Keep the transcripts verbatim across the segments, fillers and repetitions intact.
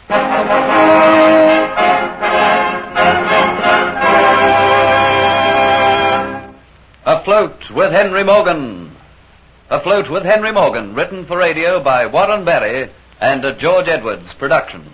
Afloat with Henry Morgan. Afloat with Henry Morgan, written for radio by Warren Barry and a George Edwards production.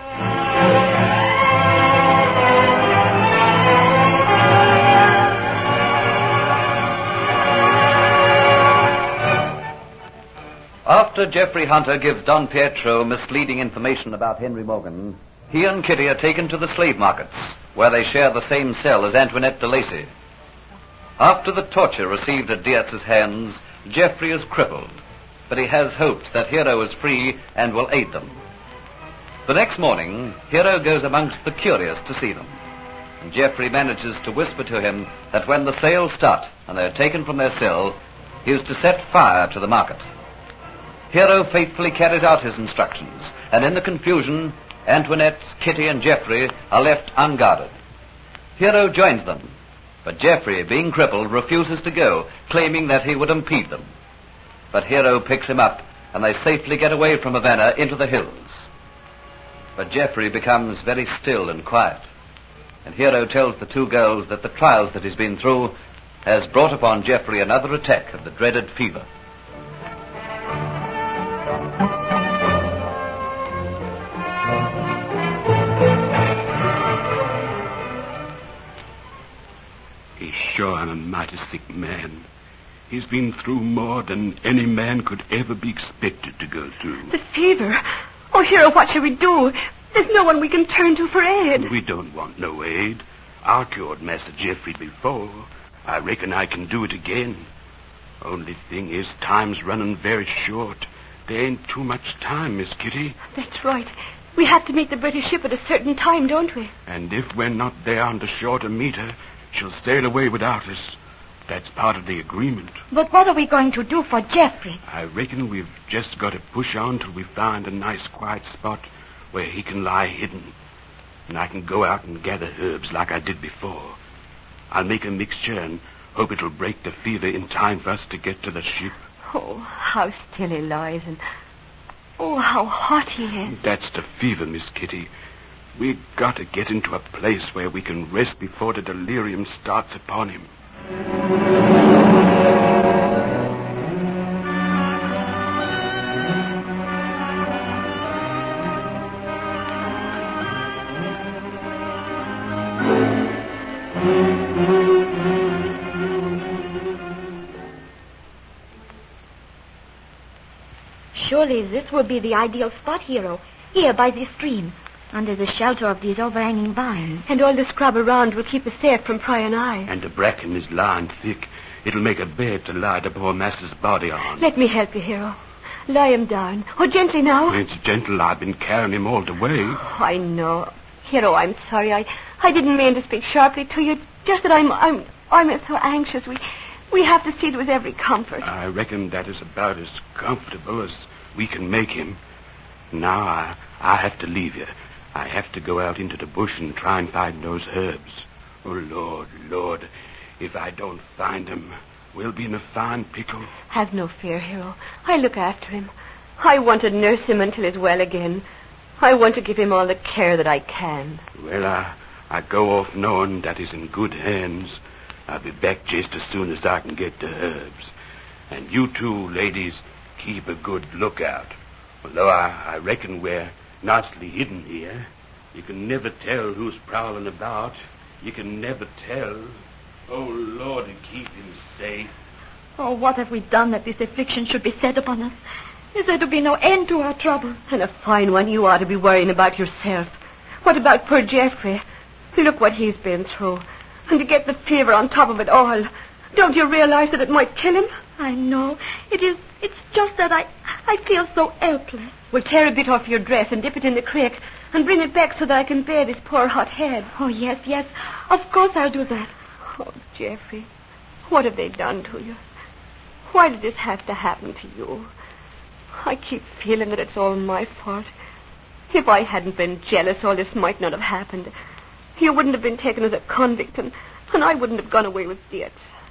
After Geoffrey Hunter gives Don Pietro misleading information about Henry Morgan, he and Kitty are taken to the slave markets, where they share the same cell as Antoinette de Lacy. After the torture received at Dietz's hands, Geoffrey is crippled, but he has hopes that Hero is free and will aid them. The next morning, Hero goes amongst the curious to see them, and Geoffrey manages to whisper to him that when the sales start and they are taken from their cell, he is to set fire to the market. Hero faithfully carries out his instructions, and in the confusion, Antoinette, Kitty, and Geoffrey are left unguarded. Hero joins them, but Geoffrey, being crippled, refuses to go, claiming that he would impede them. But Hero picks him up, and they safely get away from Havana into the hills. But Geoffrey becomes very still and quiet, and Hero tells the two girls that the trials that he's been through has brought upon Geoffrey another attack of the dreaded fever. He's sure I'm a mighty sick man. He's been through more than any man could ever be expected to go through. The fever. Oh, Hero, what shall we do? There's no one we can turn to for aid. We don't want no aid. I cured Master Geoffrey before. I reckon I can do it again. Only thing is, time's running very short. There ain't too much time, Miss Kitty. That's right. We have to meet the British ship at a certain time, don't we? And if we're not there on the shore to meet her, she'll sail away without us. That's part of the agreement. But what are we going to do for Geoffrey? I reckon we've just got to push on till we find a nice quiet spot where he can lie hidden. And I can go out and gather herbs like I did before. I'll make a mixture and hope it'll break the fever in time for us to get to the ship. Oh, how still he lies, and oh, how hot he is. That's the fever, Miss Kitty. We've got to get into a place where we can rest before the delirium starts upon him. Surely this would be the ideal spot, Hero. Here by the stream, under the shelter of these overhanging vines. And all the scrub around will keep us safe from prying eyes. And the bracken is lying thick. It'll make a bed to lie the poor master's body on. Let me help you, Hero. Lie him down. Oh, gently now. It's gentle. I've been carrying him all the way. Oh, I know. Hero, I'm sorry. I, I didn't mean to speak sharply to you. Just that I'm I'm I'm so anxious. We we have to see to his every comfort. I reckon that is about as comfortable as we can make him. Now I I have to leave you. I have to go out into the bush and try and find those herbs. Oh, Lord, Lord, if I don't find them, we'll be in a fine pickle. Have no fear, Hero. I look after him. I want to nurse him until he's well again. I want to give him all the care that I can. Well, I, I go off knowing that he's in good hands. I'll be back just as soon as I can get the herbs. And you two, ladies, keep a good lookout. Although I, I reckon we're nicely hidden here. You can never tell who's prowling about. You can never tell. Oh, Lord, keep him safe. Oh, what have we done that this affliction should be set upon us? Is there to be no end to our trouble? And a fine one you ought to be worrying about yourself. What about poor Geoffrey? Look what he's been through. And to get the fever on top of it all. Don't you realize that it might kill him? I know. It is, it's just that I, I feel so helpless. Well, tear a bit off your dress and dip it in the creek and bring it back so that I can bathe his poor hot head. Oh, yes, yes. Of course I'll do that. Oh, Geoffrey, what have they done to you? Why did this have to happen to you? I keep feeling that it's all my fault. If I hadn't been jealous, all this might not have happened. You wouldn't have been taken as a convict, and, and I wouldn't have gone away with Dietz.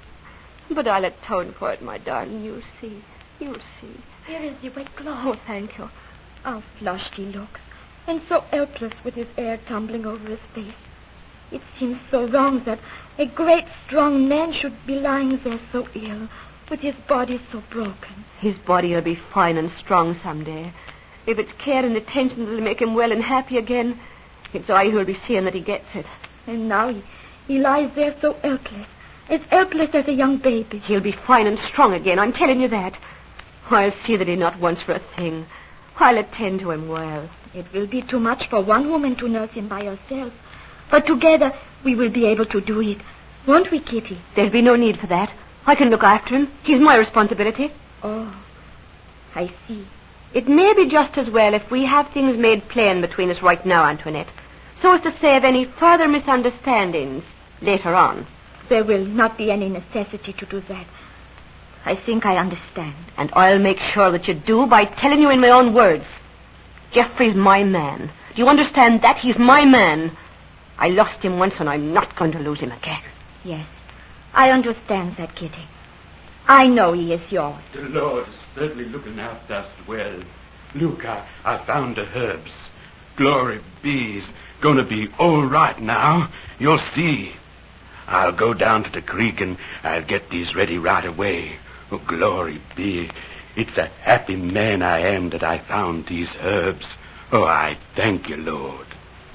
But I'll atone for it, my darling. You'll see. You'll see. Here is the wet cloth. Oh, thank you. How flushed he looks. and so helpless with his hair tumbling over his face. It seems so wrong that a great, strong man should be lying there so ill, with his body so broken. His body will be fine and strong someday. If it's care and attention that'll make him well and happy again, it's I who'll be seeing that he gets it. And now he, he lies there so helpless, as helpless as a young baby. He'll be fine and strong again, I'm telling you that. I'll see that he not wants for a thing. I'll attend to him well. It will be too much for one woman to nurse him by herself. But together we will be able to do it. Won't we, Kitty? There'll be no need for that. I can look after him. He's my responsibility. Oh, I see. It may be just as well if we have things made plain between us right now, Antoinette, so as to save any further misunderstandings later on. There will not be any necessity to do that. I think I understand. And I'll make sure that you do by telling you in my own words. Geoffrey's my man. Do you understand that? He's my man. I lost him once and I'm not going to lose him again. Yes, I understand that, Kitty. I know he is yours. The Lord is certainly looking after us well. Look, I, I found the herbs. Glory be, it's going to be all right now. You'll see. I'll go down to the creek and I'll get these ready right away. Oh, glory be. It's a happy man I am that I found these herbs. Oh, I thank you, Lord.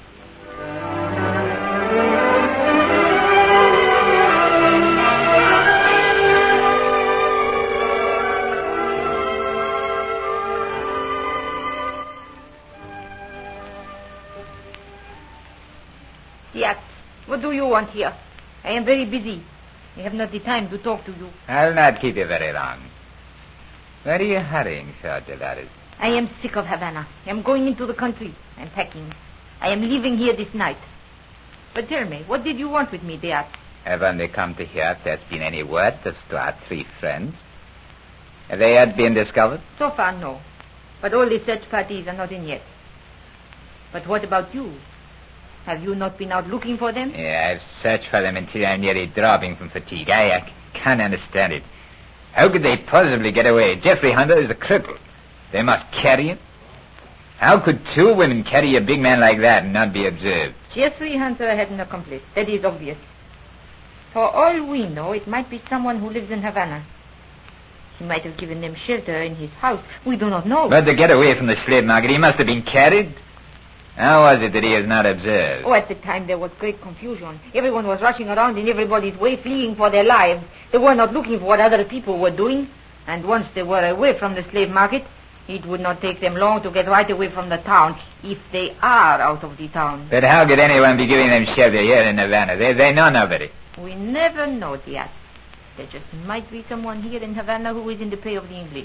Yes. What do you want here? I am very busy. I have not the time to talk to you. I'll not keep you very long. Where are you hurrying, Sir Dolores? I am sick of Havana. I am going into the country. I am packing. I am leaving here this night. But tell me, what did you want with me, Diaz? I've only come to hear if there's been any word as to our three friends. Have they yet been discovered? So far, no. But all the search parties are not in yet. But what about you? Have you not been out looking for them? Yeah, I've searched for them until I'm nearly dropping from fatigue. I, I can't understand it. How could they possibly get away? Geoffrey Hunter is a cripple. They must carry him. How could two women carry a big man like that and not be observed? Geoffrey Hunter had an accomplice. That is obvious. For all we know, it might be someone who lives in Havana. He might have given them shelter in his house. We do not know. But to get away from the slave market, he must have been carried. How was it that he was not observed? Oh, at the time there was great confusion. Everyone was rushing around in everybody's way, fleeing for their lives. They were not looking for what other people were doing. And once they were away from the slave market, it would not take them long to get right away from the town, if they are out of the town. But how could anyone be giving them shelter here in Havana? They, they know nobody. We never know, Diaz. There just might be someone here in Havana who is in the pay of the English.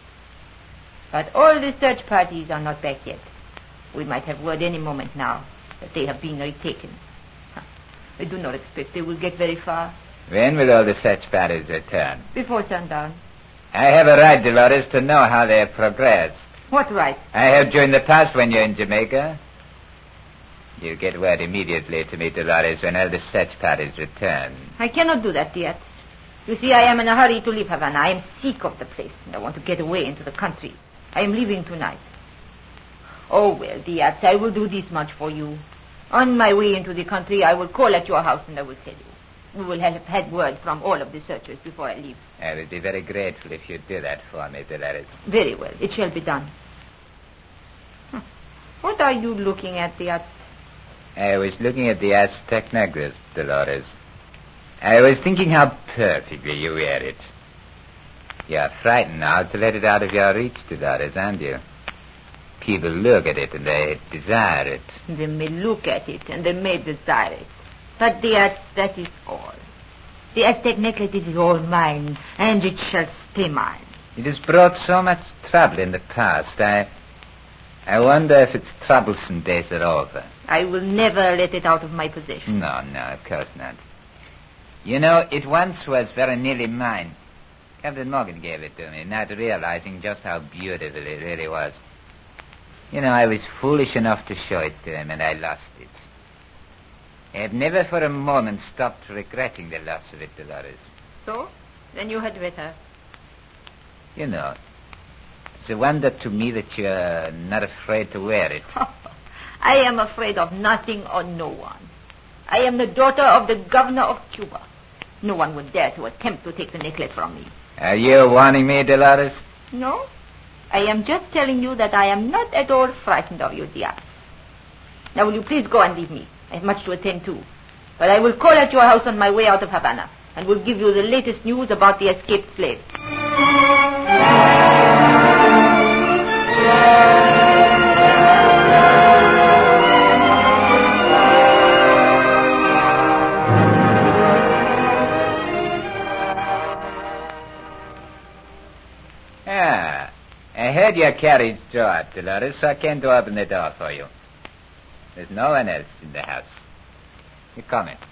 But all the search parties are not back yet. We might have word any moment now that they have been retaken. Huh. I do not expect they will get very far. When will all the search parties return? Before sundown. I have a right, Dolores, to know how they have progressed. What right? I have during the past when you're in Jamaica. You get word immediately to me, Dolores, when all the search parties return. I cannot do that, Diaz. You see, I am in a hurry to leave Havana. I am sick of the place, and I want to get away into the country. I am leaving tonight. Oh, well, Diaz, I will do this much for you. On my way into the country, I will call at your house and I will tell you. We will have had word from all of the searchers before I leave. I would be very grateful if you'd do that for me, Dolores. Very well. It shall be done. Huh. What are you looking at, Diaz? I was looking at the Aztec necklace, Dolores. I was thinking how perfectly you wear it. You're frightened now to let it out of your reach, Dolores, aren't you? People look at it and they desire it. They may look at it and they may desire it. But Diaz, that is all. The Aztec necklace is all mine, and it shall stay mine. It has brought so much trouble in the past. I, I wonder if its troublesome days are over. I will never let it out of my possession. No, no, of course not. You know, it once was very nearly mine. Captain Morgan gave it to me, not realizing just how beautiful it really was. You know, I was foolish enough to show it to him, and I lost it. I have never for a moment stopped regretting the loss of it, Dolores. So? Then you had better. You know, it's a wonder to me that you're not afraid to wear it. I am afraid of nothing or no one. I am the daughter of the governor of Cuba. No one would dare to attempt to take the necklace from me. Are you warning me, Dolores? No. I am just telling you that I am not at all frightened of you, Diaz. Now, will you please go and leave me? I have much to attend to. But I will call at your house on my way out of Havana and will give you the latest news about the escaped slave. Ah, I heard your carriage draw up, Dolores, so I came to open the door for you. There's no one else in the house. You come in.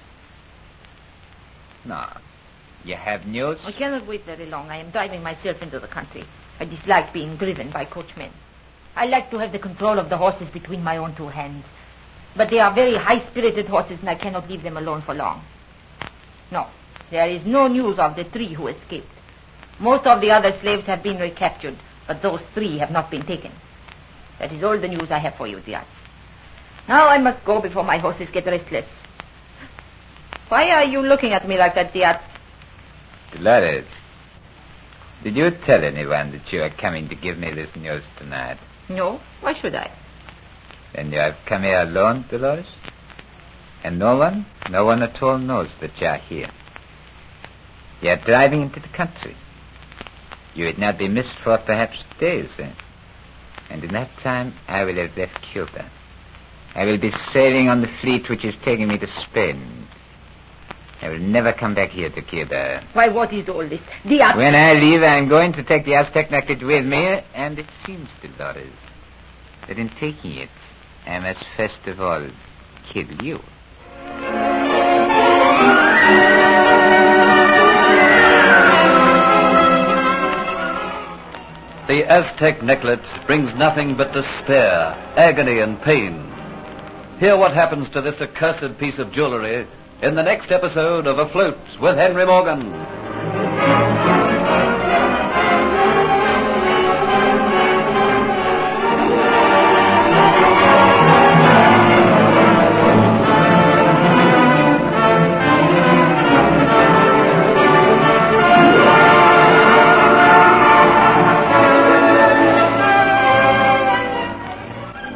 No. You have news? I cannot wait very long. I am driving myself into the country. I dislike being driven by coachmen. I like to have the control of the horses between my own two hands. But they are very high-spirited horses, and I cannot leave them alone for long. No, there is no news of the three who escaped. Most of the other slaves have been recaptured, but those three have not been taken. That is all the news I have for you, Diaz. Now I must go before my horses get restless. Why are you looking at me like that, Diaz? Dolores, did you tell anyone that you are coming to give me this news tonight? No. Why should I? Then you have come here alone, Dolores? And no one, no one at all knows that you are here. You are driving into the country. You would not be missed for perhaps days, eh? And in that time, I will have left Cuba. I will be sailing on the fleet which is taking me to Spain. I will never come back here to Cuba. Why, what is all this? Diaz! When I leave, I am going to take the Aztec necklace with me, and it seems, Dolores, that in taking it, I must first of all kill you. The Aztec necklace brings nothing but despair, agony, and pain. Hear what happens to this accursed piece of jewelry in the next episode of Afloat with Henry Morgan.